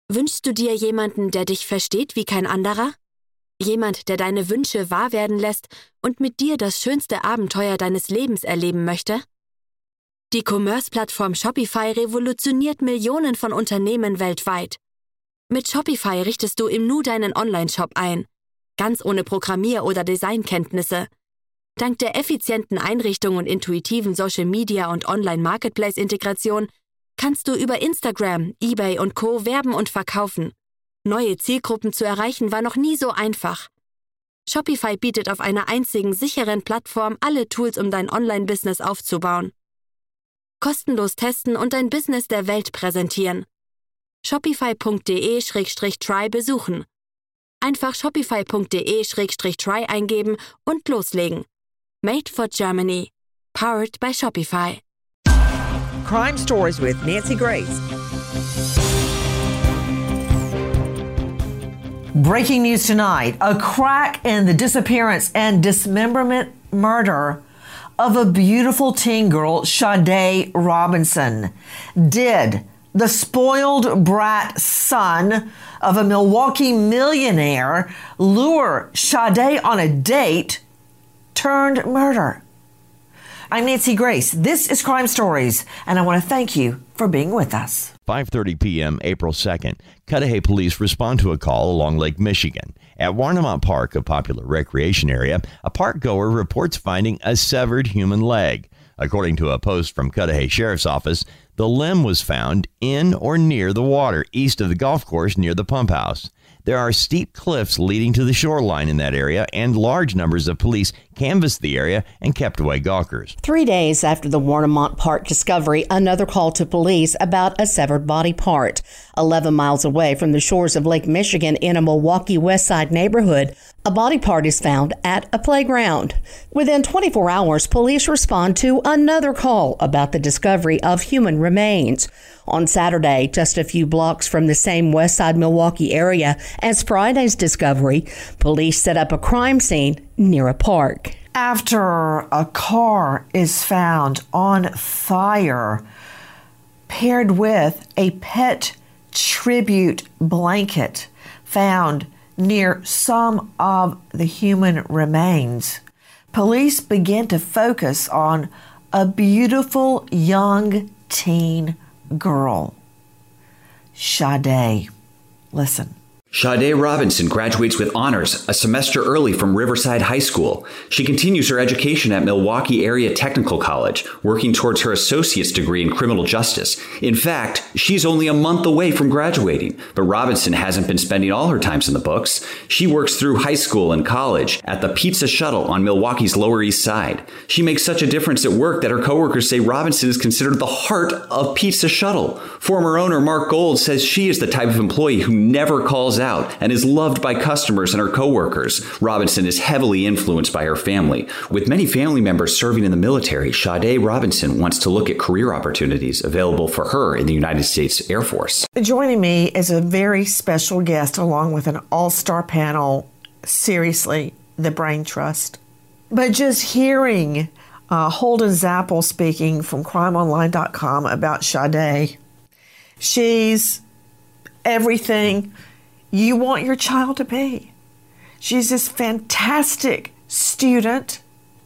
Wünschst du dir jemanden, der dich versteht wie kein anderer? Jemand, der deine Wünsche wahr werden lässt und mit dir das schönste Abenteuer deines Lebens erleben möchte? Die Commerce-Plattform Shopify revolutioniert Millionen von Unternehmen weltweit. Mit Shopify richtest du im Nu deinen Online-Shop ein, ganz ohne Programmier- oder Designkenntnisse. Dank der effizienten Einrichtung und intuitiven Social-Media- und Online-Marketplace-Integration kannst du über Instagram, eBay und Co. werben und verkaufen. Neue Zielgruppen zu erreichen war noch nie so einfach. Shopify bietet auf einer einzigen sicheren Plattform alle Tools, um dein Online-Business aufzubauen. Kostenlos testen und dein Business der Welt präsentieren. Shopify.de/try besuchen. Einfach shopify.de/try eingeben und loslegen. Made for Germany. Powered by Shopify. Crime Stories with Nancy Grace. Breaking news tonight. A crack in the disappearance and dismemberment murder of a beautiful teen girl, Sade Robinson. Did the spoiled brat son of a Milwaukee millionaire lure Sade on a date turned murder? I'm Nancy Grace. This is Crime Stories, and I want to thank you for being with us. 5:30 p.m. April 2nd, Cudahy police respond to a call along Lake Michigan. At Warnemont Park, a popular recreation area, a park goer reports finding a severed human leg. According to a post from Cudahy Sheriff's Office, the limb was found in or near the water east of the golf course near the pump house. There are steep cliffs leading to the shoreline in that area, and large numbers of police canvassed the area and kept away gawkers. 3 days after the Warnemont Park discovery, another call to police about a severed body part. 11 miles away from the shores of Lake Michigan in a Milwaukee West Side neighborhood, a body part is found at a playground. Within 24 hours, police respond to another call about the discovery of human remains. On Saturday, just a few blocks from the same West Side Milwaukee area as Friday's discovery, police set up a crime scene near a park. After a car is found on fire, paired with a pet tribute blanket found near some of the human remains, police began to focus on a beautiful young teen girl, Sade. Listen. Sade Robinson graduates with honors a semester early from Riverside High School. She continues her education at Milwaukee Area Technical College, working towards her associate's degree in criminal justice. In fact, she's only a month away from graduating, but Robinson hasn't been spending all her time in the books. She works through high school and college at the Pizza Shuttle on Milwaukee's Lower East Side. She makes such a difference at work that her coworkers say Robinson is considered the heart of Pizza Shuttle. Former owner Mark Gold says she is the type of employee who never calls out and is loved by customers and her coworkers. Robinson is heavily influenced by her family. With many family members serving in the military, Sade Robinson wants to look at career opportunities available for her in the United States Air Force. Joining me is a very special guest along with an all-star panel. Seriously, the Brain Trust. But just hearing Holden Zappel speaking from crimeonline.com about Sade, she's everything you want your child to be. She's this fantastic student.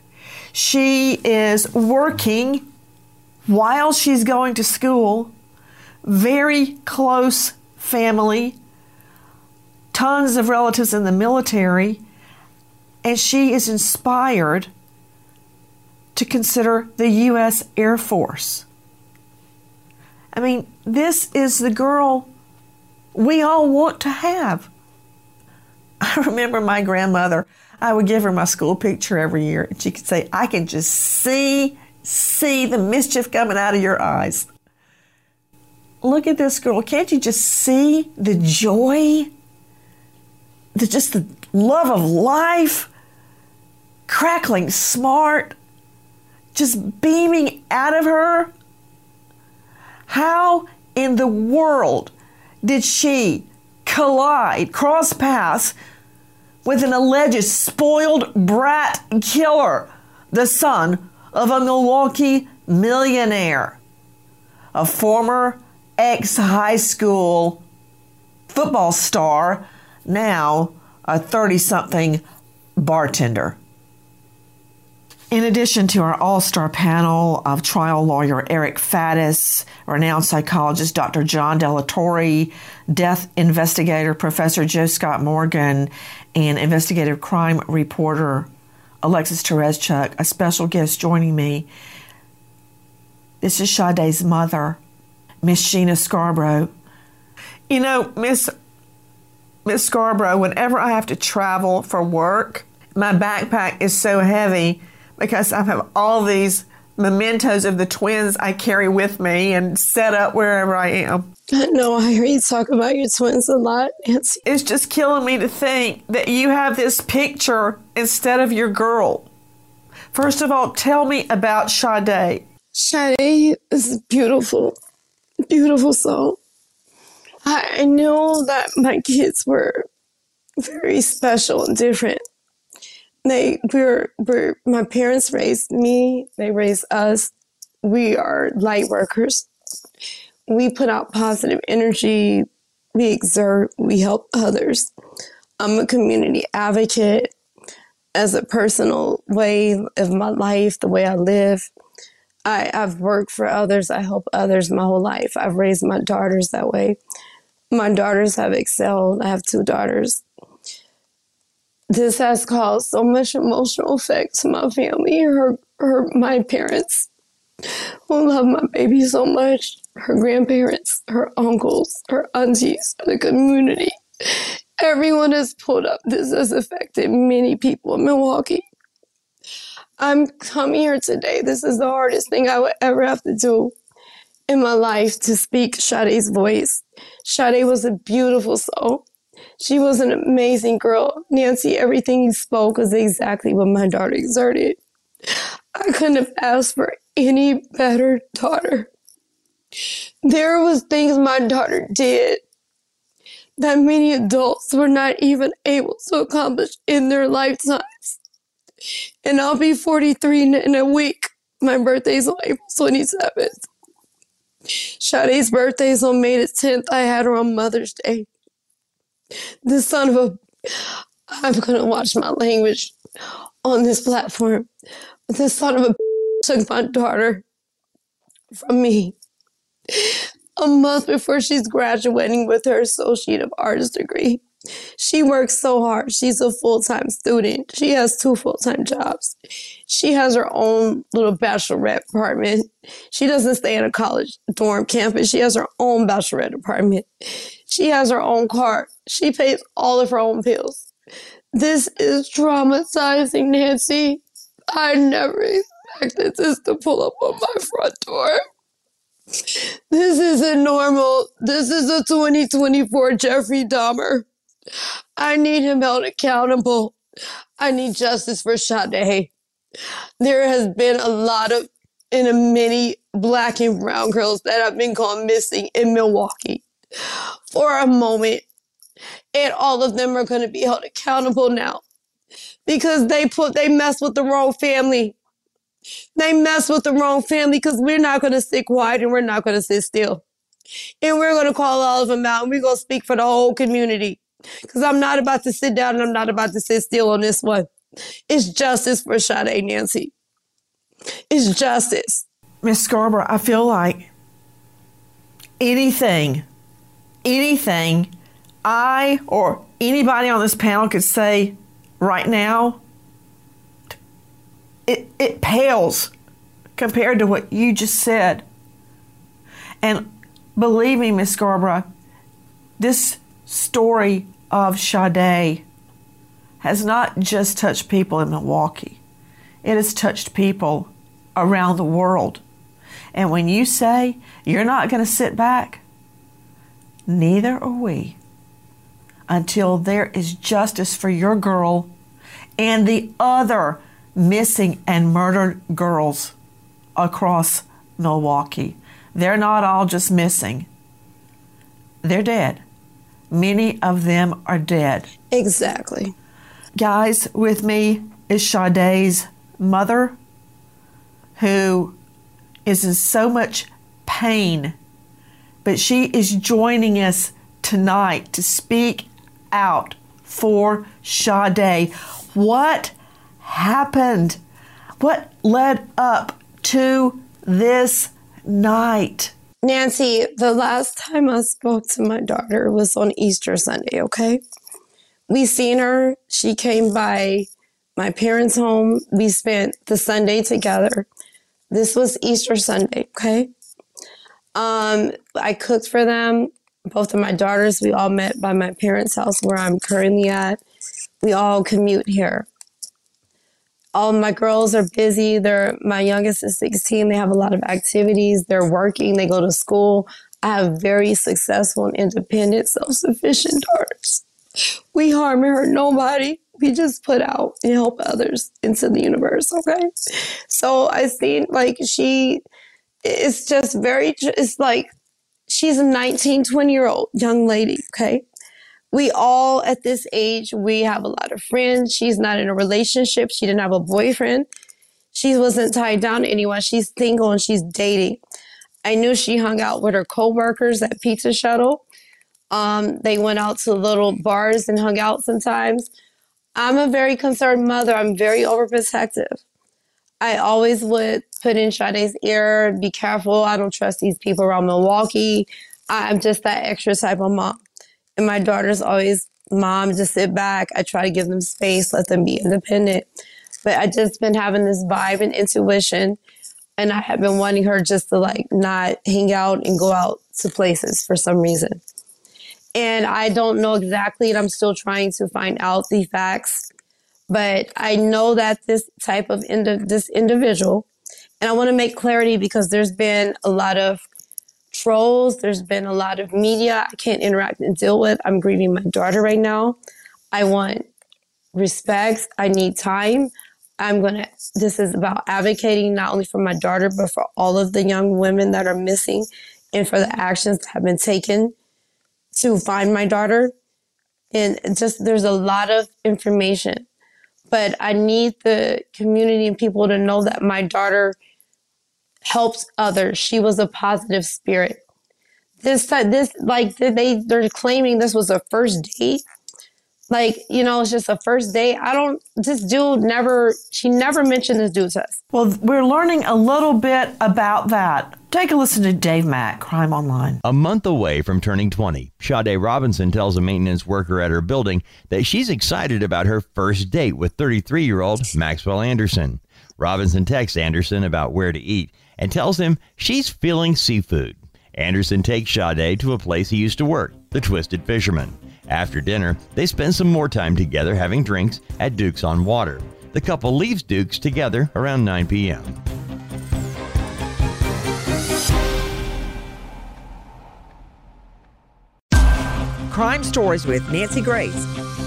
She is working while she's going to school. Very close family. Tons of relatives in the military. And she is inspired to consider the U.S. Air Force. I mean, this is the girl we all want to have. I remember my grandmother, I would give her my school picture every year, and she could say, I can just see the mischief coming out of your eyes. Look at this girl. Can't you just see the joy? Just the love of life, crackling smart, just beaming out of her? How in the world did she cross paths with an alleged spoiled brat killer, the son of a Milwaukee millionaire, a former ex-high school football star, now a 30-something bartender. In addition to our all-star panel of trial lawyer Eric Faddis, renowned psychologist Dr. John Delatorre, death investigator Professor Joe Scott Morgan, and investigative crime reporter Alexis Tereszcuk, a special guest joining me. This is Sade's mother, Miss Gina Scarborough. You know, Miss Scarborough, whenever I have to travel for work, my backpack is so heavy because I have all these mementos of the twins I carry with me and set up wherever I am. I know, I hear you talk about your twins a lot, Nancy. It's just killing me to think that you have this picture instead of your girl. First of all, tell me about Sade. Sade is a beautiful, beautiful soul. I know that my kids were very special and different. My parents raised me, they raised us. We are light workers. We put out positive energy, we exert, we help others. I'm a community advocate as a personal way of my life, the way I live. I've worked for others, I help others my whole life. I've raised my daughters that way. My daughters have excelled. I have 2 daughters. This has caused so much emotional effect to my family, my parents who love my baby so much, her grandparents, her uncles, her aunties, the community. Everyone has pulled up. This has affected many people in Milwaukee. I'm coming here today. This is the hardest thing I would ever have to do in my life, to speak Sade's voice. Sade was a beautiful soul. She was an amazing girl. Nancy, everything you spoke was exactly what my daughter exerted. I couldn't have asked for any better daughter. There was things my daughter did that many adults were not even able to accomplish in their lifetimes. And I'll be 43 in a week. My birthday's on April 27th. Sade's birthday is on May the 10th. I had her on Mother's Day. This son of a... I'm going to watch my language on this platform. This son of a took my daughter from me a month before she's graduating with her Associate of Arts degree. She works so hard. She's a full-time student. She has 2 full-time jobs. She has her own little bachelorette apartment. She doesn't stay in a college dorm campus. She has her own bachelorette apartment. She has her own car. She pays all of her own bills. This is traumatizing, Nancy. I never expected this to pull up on my front door. This isn't normal. This is a 2024 Jeffrey Dahmer. I need him held accountable. I need justice for Sade. There has been a lot of, many Black and brown girls that have been gone missing in Milwaukee for a moment. And all of them are going to be held accountable now because they mess with the wrong family. They mess with the wrong family because we're not going to sit quiet and we're not going to sit still. And we're going to call all of them out and we're going to speak for the whole community. Because I'm not about to sit down and I'm not about to sit still on this one. It's justice for Sade, Nancy. It's justice. Miss Scarborough, I feel like anything I or anybody on this panel could say right now, it pales compared to what you just said. And believe me, Miss Scarborough, this story of Sade has not just touched people in Milwaukee. It has touched people around the world. And when you say you're not going to sit back, neither are we until there is justice for your girl and the other missing and murdered girls across Milwaukee. They're not all just missing. They're dead. Many of them are dead. Exactly. Guys, with me is Sade's mother, who is in so much pain, but she is joining us tonight to speak out for Sade. What happened? What led up to this night? Nancy, the last time I spoke to my daughter was on Easter Sunday, okay? We seen her. She came by my parents' home. We spent the Sunday together. This was Easter Sunday, okay? I cooked for them. Both of my daughters, we all met by my parents' house where I'm currently at. We all commute here. All my girls are busy. My youngest is 16. They have a lot of activities. They're working. They go to school. I have very successful and independent, self-sufficient daughters. We harm and hurt nobody. We just put out and help others into the universe, okay? So I seen, like, it's just very, it's like, she's a 19, 20-year-old young lady, okay? We all, at this age, we have a lot of friends. She's not in a relationship. She didn't have a boyfriend. She wasn't tied down to anyone. She's single and she's dating. I knew she hung out with her coworkers at Pizza Shuttle. They went out to little bars and hung out sometimes. I'm a very concerned mother. I'm very overprotective. I always would put in Sade's ear, be careful. I don't trust these people around Milwaukee. I'm just that extra type of mom. And my daughter's always, Mom, just sit back. I try to give them space, let them be independent. But I just been having this vibe and intuition. And I have been wanting her just to like not hang out and go out to places for some reason. And I don't know exactly, and I'm still trying to find out the facts. But I know that this type of this individual, and I want to make clarity because there's been a lot of trolls. There's been a lot of media I can't interact and deal with. I'm grieving my daughter right now. I want respect. I need time. This is about advocating not only for my daughter, but for all of the young women that are missing and for the actions that have been taken to find my daughter. And just, there's a lot of information, but I need the community and people to know that my daughter helped others. She was a positive spirit. They're claiming this was a first date. Like, it's just a first date. She never mentioned this dude to us. Well, we're learning a little bit about that. Take a listen to Dave Mack, Crime Online. A month away from turning 20, Sade Robinson tells a maintenance worker at her building that she's excited about her first date with 33-year-old Maxwell Anderson. Robinson texts Anderson about where to eat and tells him she's feeling seafood. Anderson takes Sade to a place he used to work, the Twisted Fisherman. After dinner, they spend some more time together having drinks at Duke's on Water. The couple leaves Duke's together around 9 p.m. Crime Stories with Nancy Grace.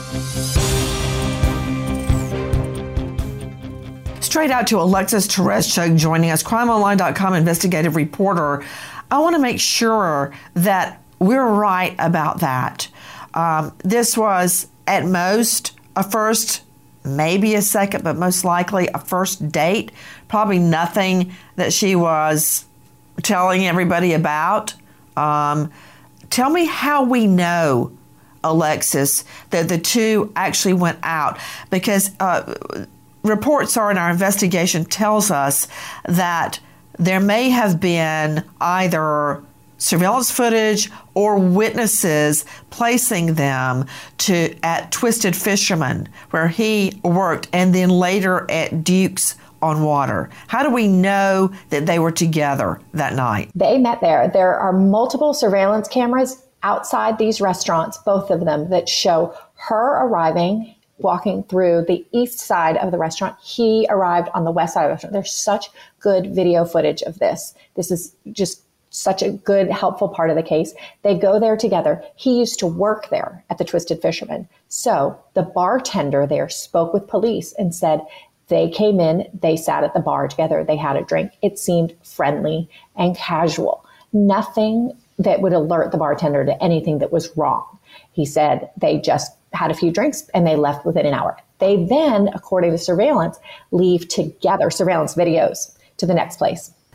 Straight out to Alexis Tereshchuk joining us, crimeonline.com investigative reporter. I want to make sure that we're right about that. This was at most a first, maybe a second, but most likely a first date. Probably nothing that she was telling everybody about. Tell me how we know, Alexis, that the two actually went out, because reports are, in our investigation tells us that there may have been either surveillance footage or witnesses placing them at Twisted Fisherman, where he worked, and then later at Duke's on Water. How do we know that they were together that night? They met there. There are multiple surveillance cameras outside these restaurants, both of them, that show her arriving, walking through the east side of the restaurant. He arrived on the west side of the restaurant. There's such good video footage of this. This is just such a good, helpful part of the case. They go there together. He used to work there at the Twisted Fisherman. So the bartender there spoke with police and said they came in, they sat at the bar together, they had a drink. It seemed friendly and casual. Nothing that would alert the bartender to anything that was wrong. He said they just had a few drinks and they left within an hour. They then, according to surveillance, leave together, surveillance videos, to the next place.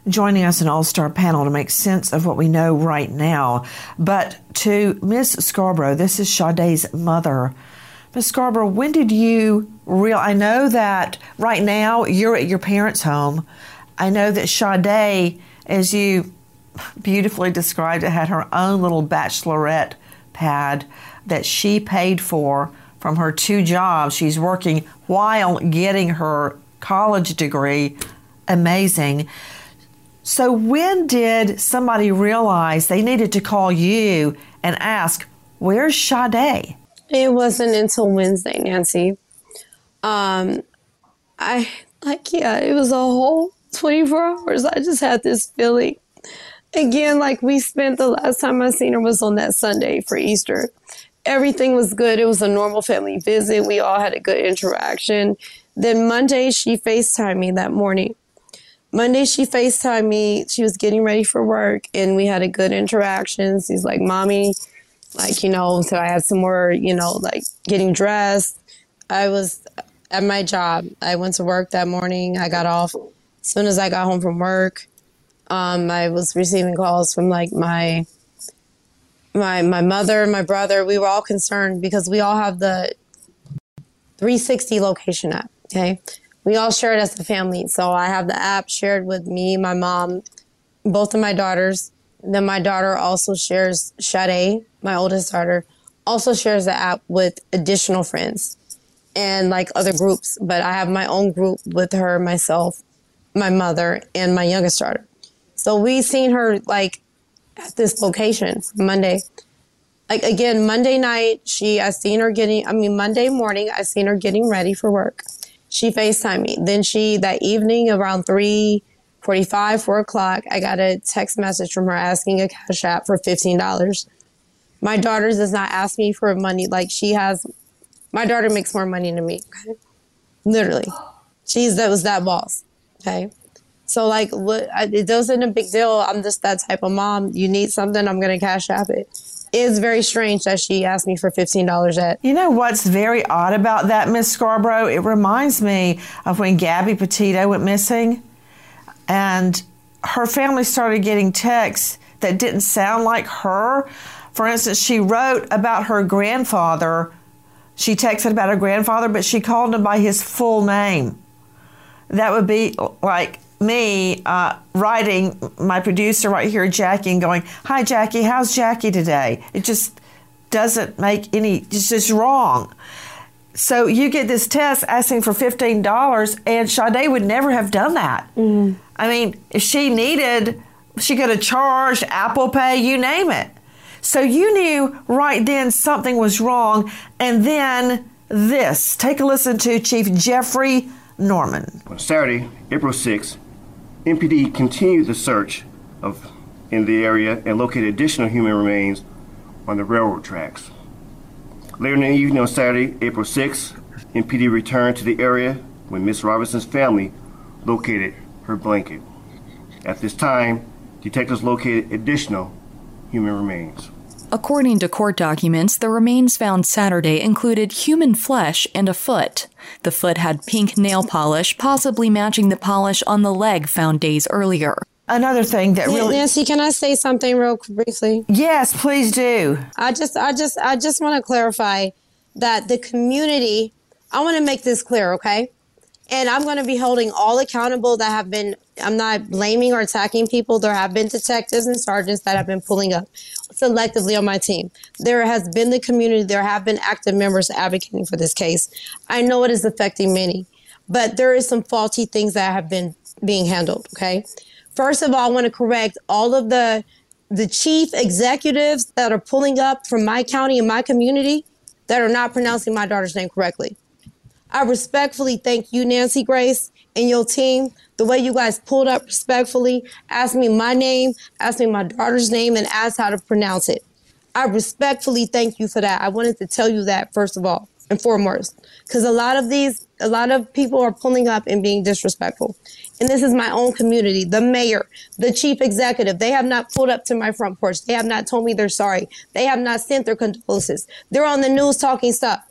joining us in All-Star Panel to make sense of what we know right now. But to Miss Scarborough, this is Sade's mother. Miss Scarborough, when did you I know that right now you're at your parents' home. I know that Sade, as you beautifully described it, had her own little bachelorette pad that she paid for from her 2 jobs. She's working while getting her college degree. Amazing. So when did somebody realize they needed to call you and ask, where's Sade? It wasn't until Wednesday, Nancy. It was a whole 24 hours. I just had this feeling. Again, like we spent the last time I seen her was on that Sunday for Easter. Everything was good. It was a normal family visit. We all had a good interaction. Then Monday, she FaceTimed me that morning. She was getting ready for work, and we had a good interaction. She's like, Mommy, so I had some more, getting dressed. I was at my job. I went to work that morning. I got off. As soon as I got home from work, I was receiving calls from my mother, my brother. We were all concerned because we all have the 360 location app, okay? We all share it as a family. So I have the app shared with me, my mom, both of my daughters. Then my daughter also shares, Sade, my oldest daughter, also shares the app with additional friends and other groups. But I have my own group with her, myself, my mother, and my youngest daughter. So we seen her at this location Monday. Monday night, Monday morning, I seen her getting ready for work. She FaceTimed me. Then that evening around 3:45, 4 o'clock, I got a text message from her asking a Cash App for $15. My daughter does not ask me for money my daughter makes more money than me, okay? Literally. That was that boss, okay? So it wasn't a big deal. I'm just that type of mom. You need something, I'm going to Cash App it. It's very strange that she asked me for $15 at. You know what's very odd about that, Miss Scarborough? It reminds me of when Gabby Petito went missing, and her family started getting texts that didn't sound like her. For instance, she wrote about her grandfather. She texted about her grandfather, but she called him by his full name. That would be like me writing my producer right here, Jackie, and going, "Hi, Jackie, how's Jackie today?" It just doesn't make it's just wrong. So you get this text asking for $15, and Sade would never have done that. Mm. I mean, if she needed, she could have charged Apple Pay, you name it. So you knew right then something was wrong. And then this. Take a listen to Chief Jeffrey Norman. On Saturday, April 6th, MPD continued the search in the area and located additional human remains on the railroad tracks. Later in the evening on Saturday, April 6th, MPD returned to the area when Miss Robinson's family located her blanket. At this time, detectives located additional human remains. According to court documents, the remains found Saturday included human flesh and a foot. The foot had pink nail polish, possibly matching the polish on the leg found days earlier. Another thing that really... Nancy, can I say something real briefly? Yes, please do. I just want to clarify that the community, I want to make this clear, okay? And I'm going to be holding all accountable that have been, I'm not blaming or attacking people. There have been detectives and sergeants that have been pulling up selectively on my team. There has been the community. There have been active members advocating for this case. I know it is affecting many, but there is some faulty things that have been being handled, okay? First of all, I want to correct all of the chief executives that are pulling up from my county and my community that are not pronouncing my daughter's name correctly. I respectfully thank you, Nancy Grace, and your team, the way you guys pulled up respectfully, asked me my name, asked me my daughter's name, and asked how to pronounce it. I respectfully thank you for that. I wanted to tell you that, first of all and foremost, because a lot of people are pulling up and being disrespectful. And this is my own community, the mayor, the chief executive. They have not pulled up to my front porch. They have not told me they're sorry. They have not sent their condolences. They're on the news talking stuff.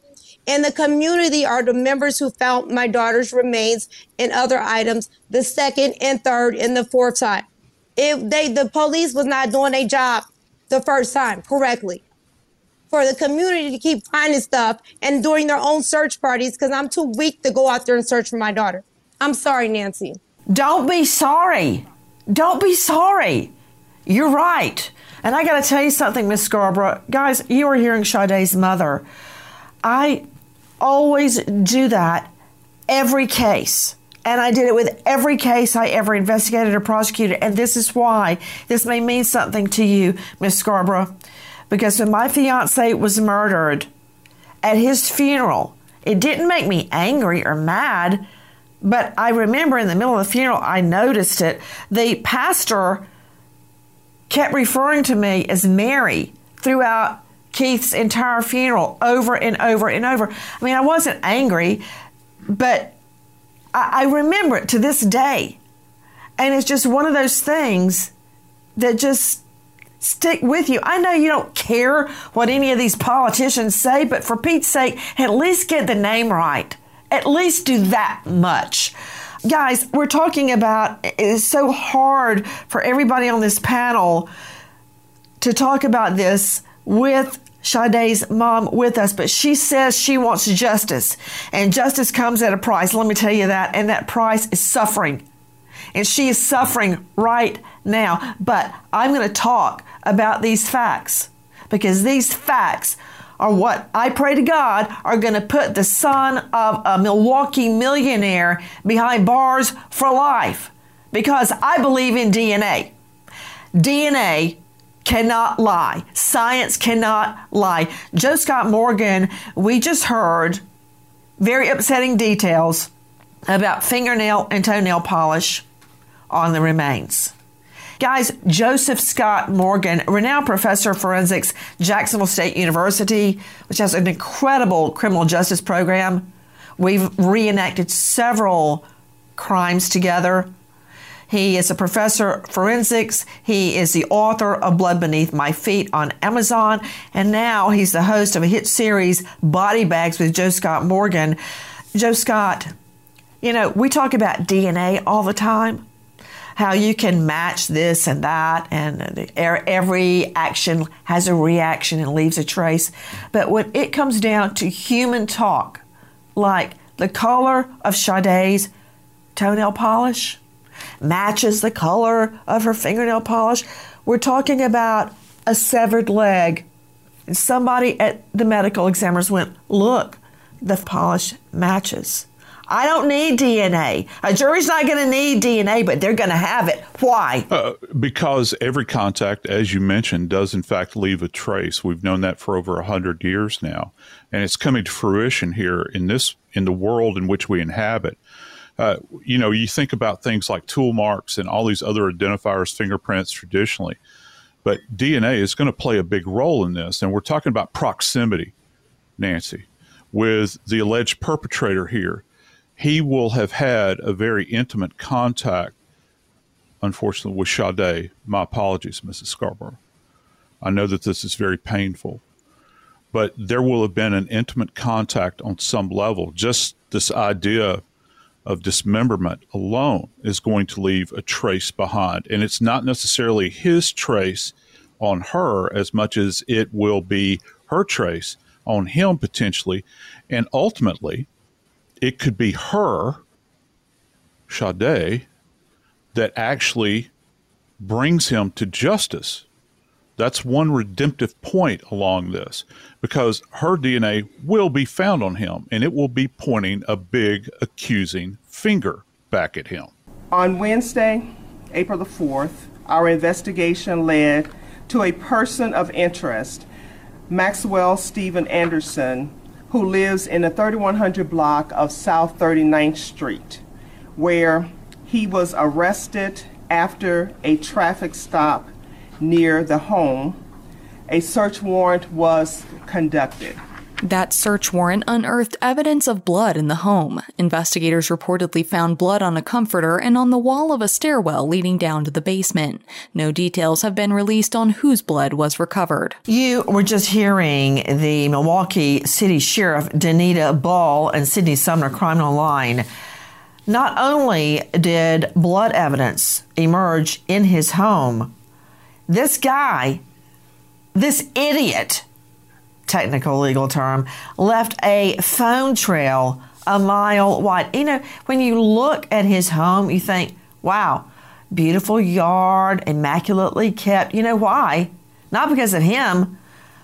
And the community are the members who found my daughter's remains and other items the second and third and the fourth time. The police was not doing their job the first time correctly. For the community to keep finding stuff and doing their own search parties, because I'm too weak to go out there and search for my daughter. I'm sorry, Nancy. Don't be sorry. Don't be sorry. You're right. And I got to tell you something, Miss Scarborough. Guys, you are hearing Sade's mother. I always do that every case. And I did it with every case I ever investigated or prosecuted. And this is why this may mean something to you, Miss Scarborough. Because when my fiance was murdered at his funeral, it didn't make me angry or mad, but I remember in the middle of the funeral, I noticed it. The pastor kept referring to me as Mary throughout Keith's entire funeral over and over and over. I mean, I wasn't angry, but I remember it to this day. And it's just one of those things that just stick with you. I know you don't care what any of these politicians say, but for Pete's sake, at least get the name right. At least do that much. Guys, we're talking about, it's so hard for everybody on this panel to talk about this with Sade's mom with us, but she says she wants justice, and justice comes at a price. Let me tell you that, and that price is suffering. And she is suffering right now. But I'm going to talk about these facts, because these facts are what I pray to God are going to put the son of a Milwaukee millionaire behind bars for life, because I believe in DNA. DNA cannot lie. Science cannot lie. Joe Scott Morgan, we just heard very upsetting details about fingernail and toenail polish on the remains. Guys, Joseph Scott Morgan, renowned professor of forensics, Jacksonville State University, which has an incredible criminal justice program. We've reenacted several crimes together. He is a professor of forensics. He is the author of Blood Beneath My Feet on Amazon. And now he's the host of a hit series, Body Bags with Joe Scott Morgan. Joe Scott, you know, we talk about DNA all the time, how you can match this and that, and every action has a reaction and leaves a trace. But when it comes down to human talk, like the color of Sade's toenail polish matches the color of her fingernail polish, we're talking about a severed leg. And somebody at the medical examiners went, look, the polish matches. I don't need DNA. A jury's not going to need DNA, but they're going to have it. Why? Because every contact, as you mentioned, does in fact leave a trace. We've known that for over 100 years now, and it's coming to fruition here in the world in which we inhabit. You think about things like tool marks and all these other identifiers, fingerprints traditionally, but DNA is going to play a big role in this. And we're talking about proximity, Nancy, with the alleged perpetrator here. He will have had a very intimate contact, unfortunately, with Sade. My apologies, Mrs. Scarborough. I know that this is very painful, but there will have been an intimate contact on some level. Just this idea of dismemberment alone is going to leave a trace behind. And it's not necessarily his trace on her as much as it will be her trace on him potentially. And ultimately, it could be her, Sade, that actually brings him to justice. That's one redemptive point along this, because her DNA will be found on him, and it will be pointing a big accusing finger back at him. On Wednesday, April the 4th, our investigation led to a person of interest, Maxwell Stephen Anderson, who lives in the 3100 block of South 39th Street, where he was arrested after a traffic stop near the home. A search warrant was conducted. That search warrant unearthed evidence of blood in the home. Investigators reportedly found blood on a comforter and on the wall of a stairwell leading down to the basement. No details have been released on whose blood was recovered. You were just hearing the Milwaukee City Sheriff Danita Ball and Sydney Sumner Crime Online. Not only did blood evidence emerge in his home, this guy, this idiot, technical legal term, left a phone trail a mile wide. You know, when you look at his home, you think, wow, beautiful yard, immaculately kept. You know why? Not because of him.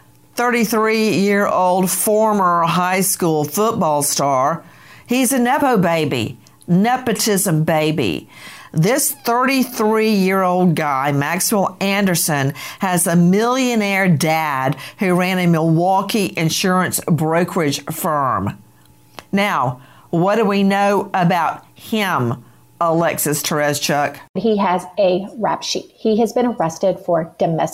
33-year-old former high school football star. He's a Nepo baby, nepotism baby. This 33-year-old guy, Maxwell Anderson, has a millionaire dad who ran a Milwaukee insurance brokerage firm. Now, what do we know about him, Alexis Tereszcuk? He has a rap sheet. He has been arrested for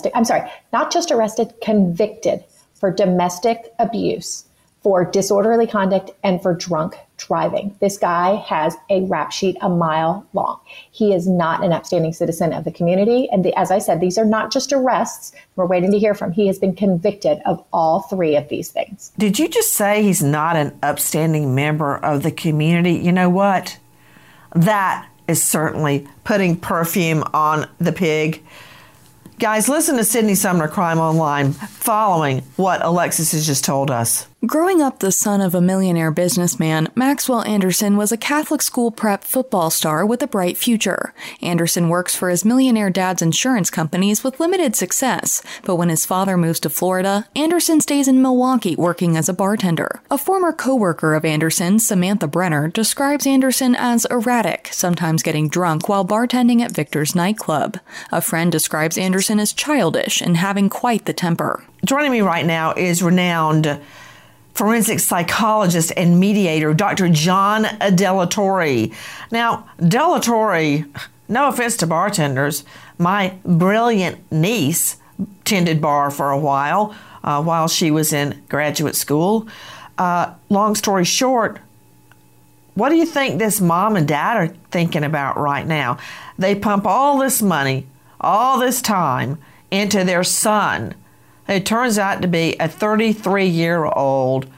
not just arrested, convicted for domestic abuse, for disorderly conduct, and for drunk driving. This guy has a rap sheet a mile long. He is not an upstanding citizen of the community. And as I said, these are not just arrests. We're waiting to hear from. He has been convicted of all three of these things. Did you just say he's not an upstanding member of the community? You know what? That is certainly putting perfume on the pig. Guys, listen to Sydney Sumner Crime Online following what Alexis has just told us. Growing up the son of a millionaire businessman, Maxwell Anderson was a Catholic school prep football star with a bright future. Anderson works for his millionaire dad's insurance companies with limited success, but when his father moves to Florida, Anderson stays in Milwaukee working as a bartender. A former co-worker of Anderson, Samantha Brenner, describes Anderson as erratic, sometimes getting drunk while bartending at Victor's nightclub. A friend describes Anderson as childish and having quite the temper. Joining me right now is renowned forensic psychologist and mediator, Dr. John Delatorre. Now, Delatorre, no offense to bartenders, my brilliant niece tended bar for a while she was in graduate school. Long story short, what do you think this mom and dad are thinking about right now? They pump all this money, all this time into their son. It turns out to be a 33-year-old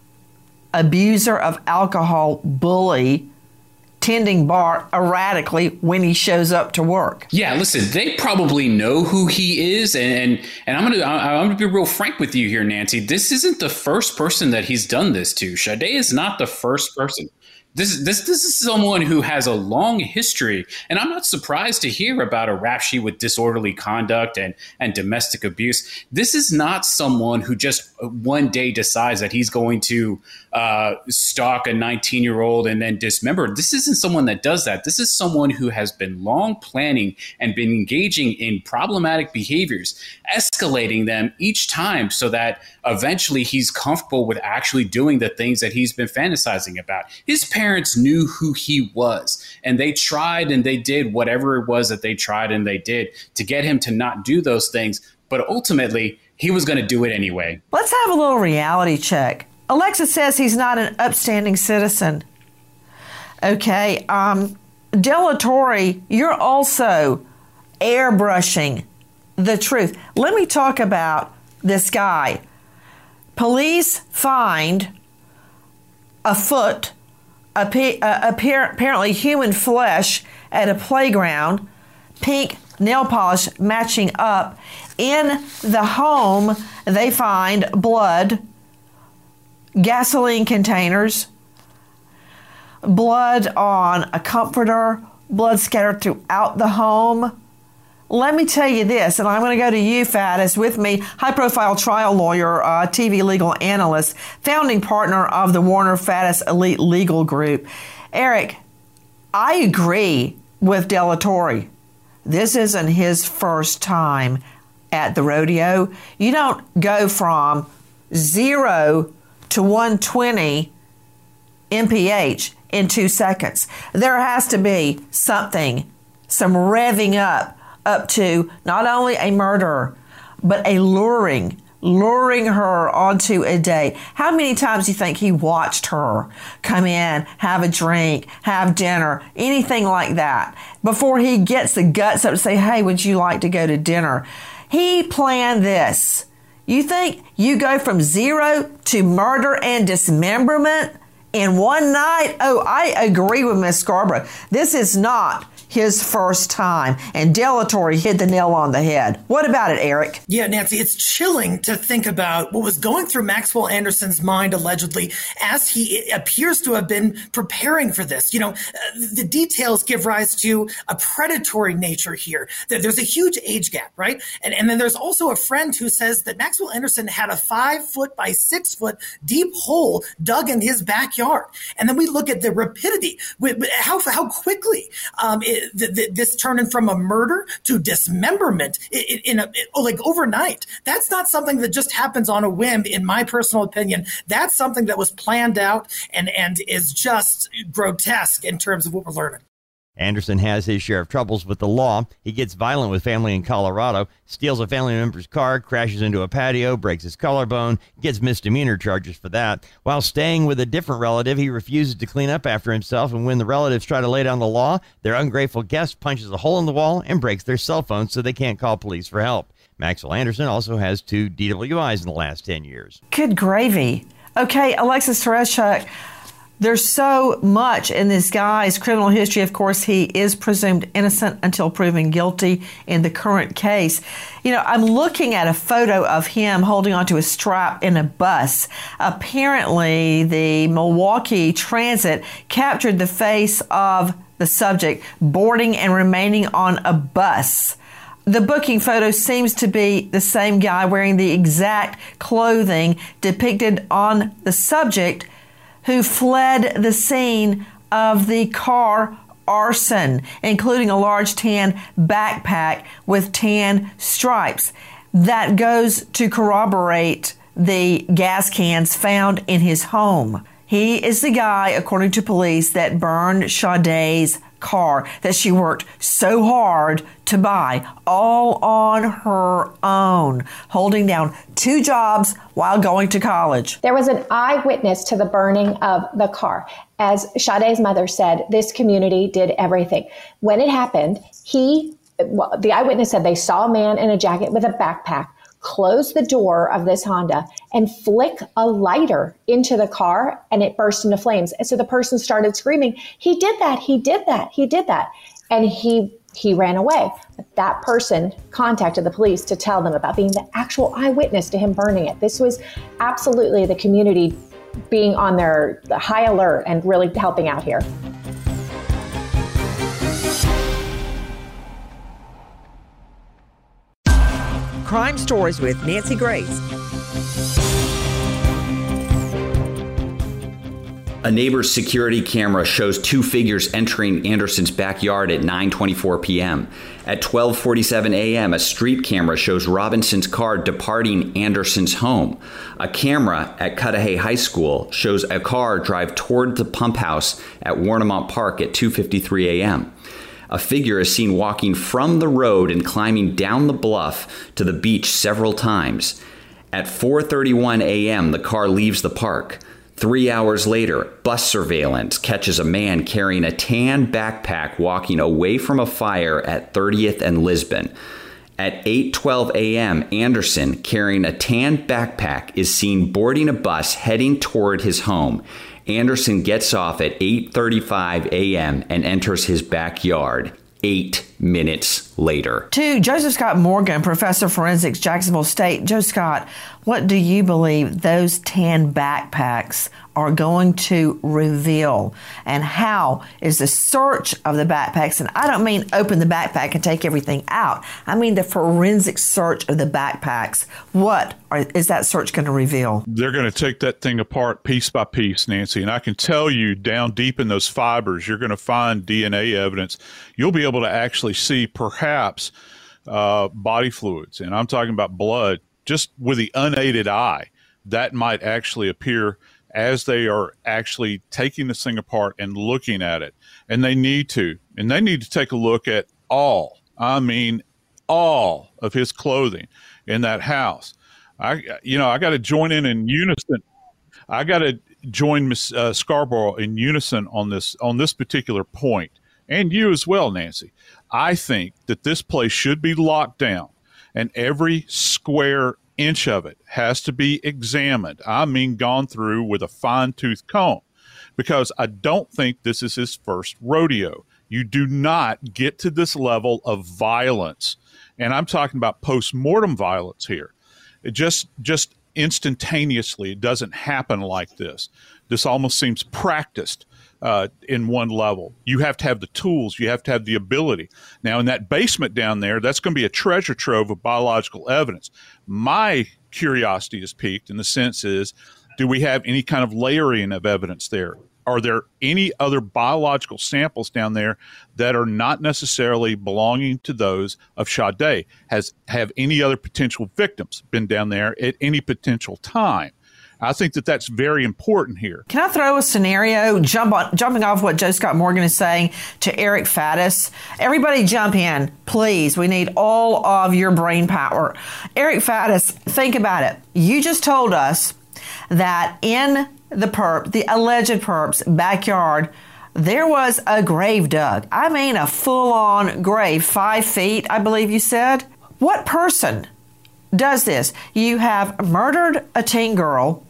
abuser of alcohol, bully, tending bar erratically when he shows up to work. Yeah, listen, they probably know who he is, and I'm gonna be real frank with you here, Nancy. This isn't the first person that he's done this to. Sade is not the first person. This is someone who has a long history, and I'm not surprised to hear about a rap sheet with disorderly conduct and domestic abuse. This is not someone who just one day decides that he's going to stalk a 19-year-old and then dismember. This isn't someone that does that. This is someone who has been long planning and been engaging in problematic behaviors, escalating them each time so that eventually he's comfortable with actually doing the things that he's been fantasizing about. His parents knew who he was, and they tried and they did whatever it was that they tried and they did to get him to not do those things. But ultimately, he was going to do it anyway. Let's have a little reality check. Alexa says he's not an upstanding citizen. Okay, Delatorre, you're also airbrushing the truth. Let me talk about this guy. Police find a foot, apparently human flesh, at a playground, pink nail polish matching up. In the home, they find blood, gasoline containers, blood on a comforter, blood scattered throughout the home. Let me tell you this, and I'm going to go to you, Faddis, with me, high-profile trial lawyer, TV legal analyst, founding partner of the Warner Faddis Elite Legal Group. Eric, I agree with Delatorre. This isn't his first time at the rodeo. You don't go from 0 to 120 mph in 2 seconds. There has to be something, some revving up to not only a murder, but a luring luring her onto a date. How many times do you think he watched her come in, have a drink, have dinner, anything like that, before he gets the guts up to say, hey, would you like to go to dinner? He planned this. You think you go from zero to murder and dismemberment in one night? Oh, I agree with Miss Scarborough. This is not his first time, and Delatorre hit the nail on the head. What about it, Eric? Yeah, Nancy, it's chilling to think about what was going through Maxwell Anderson's mind, allegedly, as he appears to have been preparing for this. The details give rise to a predatory nature here. There's a huge age gap, right? And then there's also a friend who says that Maxwell Anderson had a 5-foot by 6-foot deep hole dug in his backyard. And then we look at the rapidity, how quickly this turning from a murder to dismemberment like overnight. That's not something that just happens on a whim, in my personal opinion. That's something that was planned out and is just grotesque in terms of what we're learning. Anderson has his share of troubles with the law. He gets violent with family in Colorado, steals a family member's car, crashes into a patio, breaks his collarbone, gets misdemeanor charges for that. While staying with a different relative, he refuses to clean up after himself, and when the relatives try to lay down the law, their ungrateful guest punches a hole in the wall and breaks their cell phone so they can't call police for help. Maxwell Anderson also has 2 DWIs in the last 10 years. Good gravy. Okay, Alexis Tereszcuk, there's so much in this guy's criminal history. Of course, he is presumed innocent until proven guilty in the current case. I'm looking at a photo of him holding onto a strap in a bus. Apparently, the Milwaukee Transit captured the face of the subject boarding and remaining on a bus. The booking photo seems to be the same guy wearing the exact clothing depicted on the subject, who fled the scene of the car arson, including a large tan backpack with tan stripes. That goes to corroborate the gas cans found in his home. He is the guy, according to police, that burned Sade's car that she worked so hard to buy, all on her own, holding down 2 jobs while going to college. There was an eyewitness to the burning of the car. As Sade's mother said, this community did everything. When it happened, the eyewitness said they saw a man in a jacket with a backpack close the door of this Honda and flick a lighter into the car, and it burst into flames. And so the person started screaming, he did that, he did that, he did that. And he ran away. But that person contacted the police to tell them about being the actual eyewitness to him burning it. This was absolutely the community being on their high alert and really helping out here. Crime Stories with Nancy Grace. A neighbor's security camera shows 2 figures entering Anderson's backyard at 9:24 p.m. At 12:47 a.m., a street camera shows Robinson's car departing Anderson's home. A camera at Cudahy High School shows a car drive toward the pump house at Warnemont Park at 2:53 a.m. A figure is seen walking from the road and climbing down the bluff to the beach several times. At 4:31 a.m., the car leaves the park. 3 hours later, bus surveillance catches a man carrying a tan backpack walking away from a fire at 30th and Lisbon. At 8:12 a.m., Anderson, carrying a tan backpack, is seen boarding a bus heading toward his home. Anderson gets off at 8:35 a.m. and enters his backyard 8 minutes later. To Joseph Scott Morgan, professor of forensics, Jacksonville State. Joe Scott, what do you believe those tan backpacks are going to reveal? And how is the search of the backpacks, and I don't mean open the backpack and take everything out, I mean the forensic search of the backpacks. Is that search going to reveal? They're going to take that thing apart piece by piece, Nancy, and I can tell you down deep in those fibers, you're going to find DNA evidence. You'll be able to actually see perhaps body fluids, and I'm talking about blood, just with the unaided eye. That might actually appear as they are actually taking this thing apart and looking at it. And they need to take a look at all of his clothing in that house. I got to join in unison. I got to join Ms. Scarborough in unison on this particular point, and you as well, Nancy. I think that this place should be locked down, and every square inch of it has to be examined. I mean, gone through with a fine-tooth comb, because I don't think this is his first rodeo. You do not get to this level of violence, and I'm talking about post-mortem violence here. It just instantaneously. It doesn't happen like this. This almost seems practiced in one level. You have to have the tools. You have to have the ability. Now, in that basement down there, that's going to be a treasure trove of biological evidence. My curiosity is piqued in the sense is, do we have any kind of layering of evidence there? Are there any other biological samples down there that are not necessarily belonging to those of Sade? Have any other potential victims been down there at any potential time? I think that that's very important here. Can I throw a scenario, jumping off what Joe Scott Morgan is saying, to Eric Faddis? Everybody jump in, please. We need all of your brain power. Eric Faddis, think about it. You just told us that in the alleged perp's backyard, there was a grave dug. I mean, a full-on grave, 5 feet, I believe you said. What person does this? You have murdered a teen girl,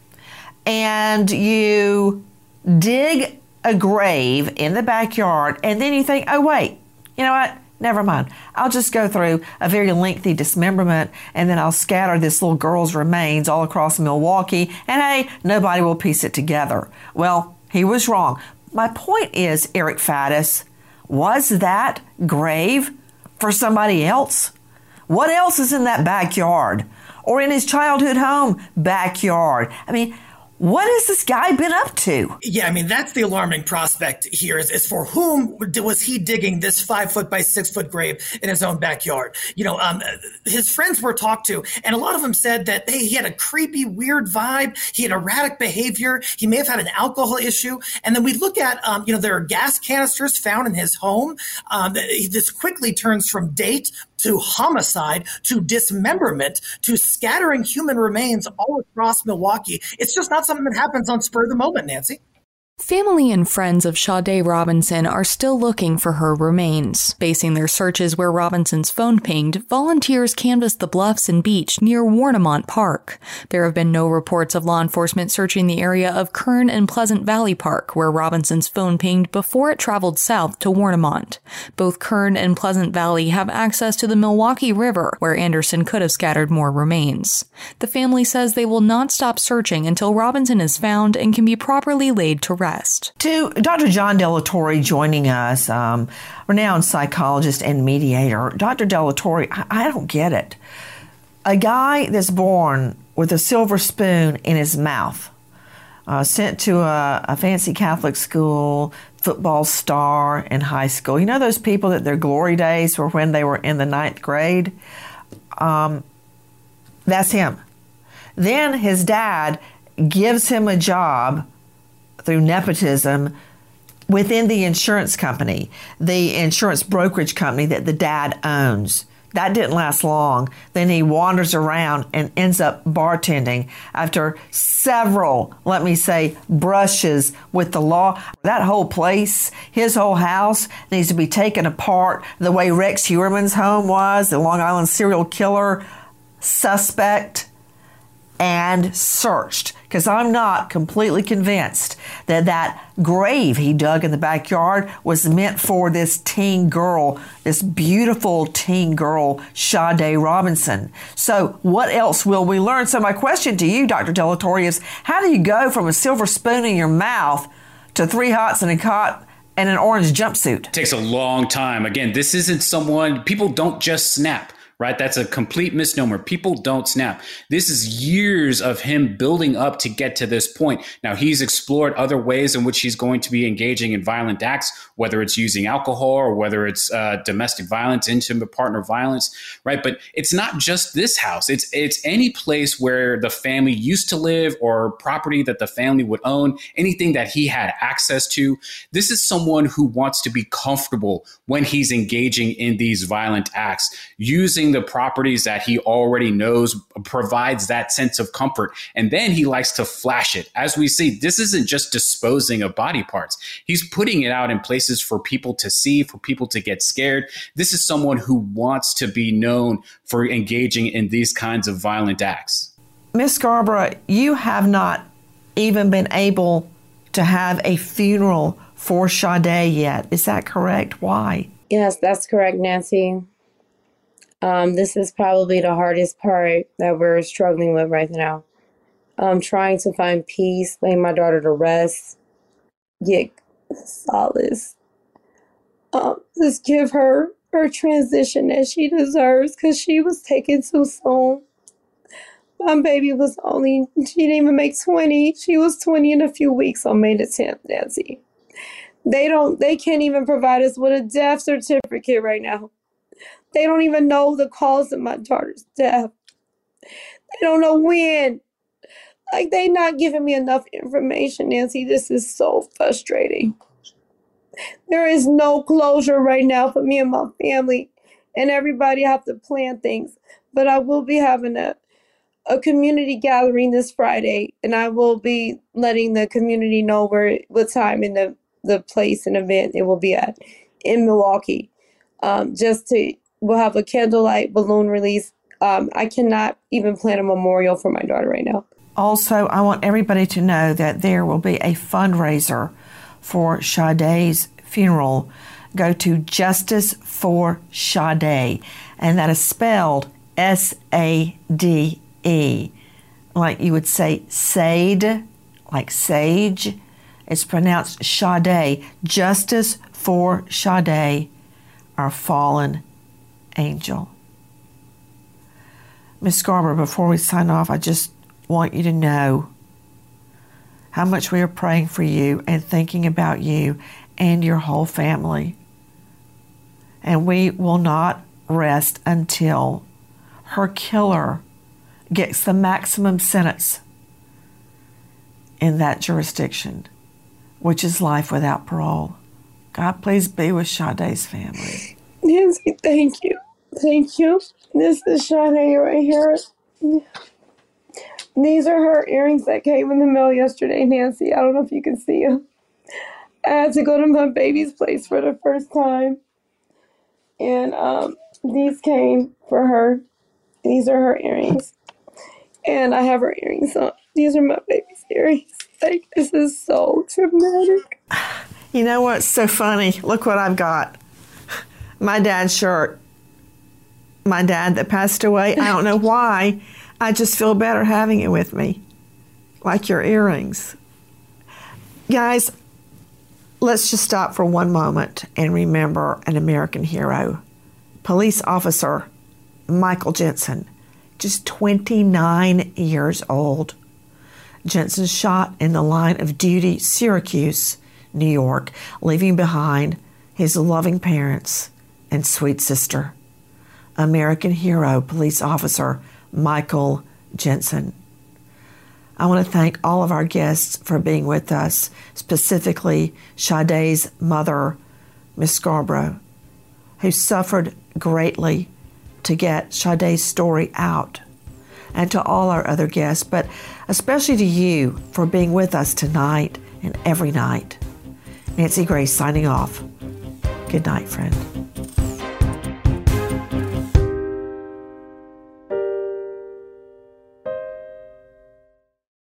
and you dig a grave in the backyard, and then you think, oh, wait, you know what? Never mind. I'll just go through a very lengthy dismemberment, and then I'll scatter this little girl's remains all across Milwaukee, and hey, nobody will piece it together. Well, he was wrong. My point is, Eric Faddis, was that grave for somebody else? What else is in that backyard? Or in his childhood home backyard? I mean, what has this guy been up to? Yeah, I mean, that's the alarming prospect here is for whom was he digging this 5 foot by 6 foot grave in his own backyard? You know, his friends were talked to, and a lot of them said that he had a creepy, weird vibe. He had erratic behavior. He may have had an alcohol issue. And then we look at, there are gas canisters found in his home. This quickly turns from date to homicide, to dismemberment, to scattering human remains all across Milwaukee. It's just not something that happens on spur of the moment, Nancy. Family and friends of Sade Robinson are still looking for her remains. Basing their searches where Robinson's phone pinged, volunteers canvassed the bluffs and beach near Warnemont Park. There have been no reports of law enforcement searching the area of Kern and Pleasant Valley Park, where Robinson's phone pinged before it traveled south to Warnemont. Both Kern and Pleasant Valley have access to the Milwaukee River, where Anderson could have scattered more remains. The family says they will not stop searching until Robinson is found and can be properly laid to rest. To Dr. John Delatorre joining us, renowned psychologist and mediator. Dr. Delatorre, I don't get it. A guy that's born with a silver spoon in his mouth, sent to a fancy Catholic school, football star in high school. You know those people that their glory days were when they were in the 9th grade? That's him. Then his dad gives him a job through nepotism within the insurance company, the insurance brokerage company that the dad owns. That didn't last long. Then he wanders around and ends up bartending after several, let me say, brushes with the law. That whole place, his whole house, needs to be taken apart the way Rex Heuermann's home was, the Long Island serial killer suspect, and searched, because I'm not completely convinced that that grave he dug in the backyard was meant for this teen girl, this beautiful teen girl, Sade Robinson. So what else will we learn? So my question to you, Dr. Delatorre, is how do you go from a silver spoon in your mouth to 3 hots and a cot and an orange jumpsuit? It takes a long time. Again, this isn't someone, people don't just snap. Right? That's a complete misnomer. People don't snap. This is years of him building up to get to this point. Now, he's explored other ways in which he's going to be engaging in violent acts, whether it's using alcohol or whether it's domestic violence, intimate partner violence, right? But it's not just this house. It's any place where the family used to live or property that the family would own, anything that he had access to. This is someone who wants to be comfortable when he's engaging in these violent acts, using using the properties that he already knows, provides that sense of comfort. And then he likes to flash it. As we see, this isn't just disposing of body parts. He's putting it out in places for people to see, for people to get scared. This is someone who wants to be known for engaging in these kinds of violent acts. Miss Scarborough, you have not even been able to have a funeral for Sade yet. Is that correct? Why? Yes, that's correct, Nancy. This is probably the hardest part that we're struggling with right now. Trying to find peace, laying my daughter to rest, get solace. Just give her transition that she deserves, because she was taken too soon. My baby was she didn't even make 20. She was 20 in a few weeks on May the 10th, Nancy. They can't even provide us with a death certificate right now. They don't even know the cause of my daughter's death. They don't know when. Like, they not giving me enough information, Nancy. This is so frustrating. There is no closure right now for me and my family, and everybody have to plan things. But I will be having a community gathering this Friday, and I will be letting the community know what time and the place and event it will be at in Milwaukee. We'll have a candlelight balloon release. I cannot even plan a memorial for my daughter right now. Also, I want everybody to know that there will be a fundraiser for Sade's funeral. Go to Justice for Sade, and that is spelled SADE, like you would say Sade, like sage. It's pronounced Sade. Justice for Sade, our fallen angel. Miss Scarborough, before we sign off, I just want you to know how much we are praying for you and thinking about you and your whole family. And we will not rest until her killer gets the maximum sentence in that jurisdiction, which is life without parole. God, please be with Sade's family. Nancy, thank you. Thank you. This is Sade right here. These are her earrings that came in the mail yesterday, Nancy. I don't know if you can see them. I had to go to my baby's place for the first time. And these came for her. These are her earrings. And I have her earrings on. These are my baby's earrings. Like, this is so traumatic. You know what's so funny? Look what I've got. My dad's shirt. My dad that passed away. I don't know why. I just feel better having it with me. Like your earrings. Guys, let's just stop for one moment and remember an American hero. Police officer Michael Jensen, just 29 years old. Jensen shot in the line of duty, Syracuse, New York, leaving behind his loving parents and sweet sister. American hero, police officer Michael Jensen. I want to thank all of our guests for being with us, specifically Sade's mother, Miss Scarborough, who suffered greatly to get Sade's story out, and to all our other guests, but especially to you for being with us tonight and every night. Nancy Grace signing off. Good night, friend.